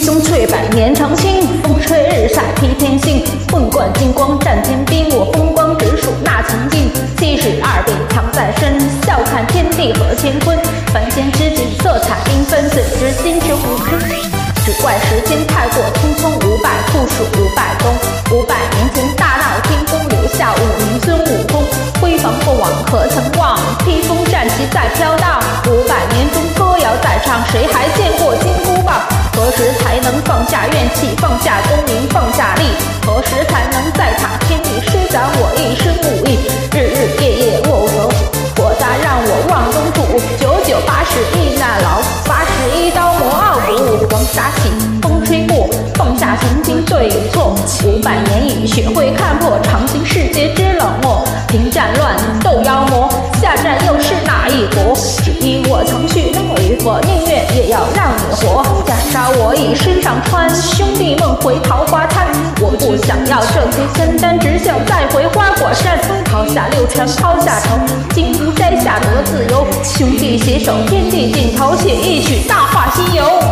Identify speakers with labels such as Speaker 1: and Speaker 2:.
Speaker 1: 雄翠百年长青，风吹日晒披天星。混贯金光战天兵，我风光直属那曾经。72笔藏在身，笑看天地和乾坤。凡间之景色彩缤纷，怎知今之无知？只怪时间太过匆匆，五百酷暑五百冬。500年前大闹天宫，留下5名孙悟空。辉煌过往可曾忘？披风战旗在飘荡。500年中歌谣在唱，谁还见过金箍棒？何时才能放下怨气，放下功名，放下力？何时才能再踏天地，施展我一身武艺？日日夜夜卧卧虎，火大让我忘东土。9981难劳，81刀磨傲骨。黄沙起，风吹过，放下曾经对与错。500年已学会看破，尝尽世界之冷漠。平战乱斗妖魔，下战又是哪一国？只因我曾许诺与佛，宁愿也要让你活。袈裟我已身上穿，兄弟梦回桃花滩。我不想要这些仙丹，只想再回花果山。抛下六尘，抛下愁，金箍摘下得自由。兄弟携手，天地尽头，写一曲大话西游。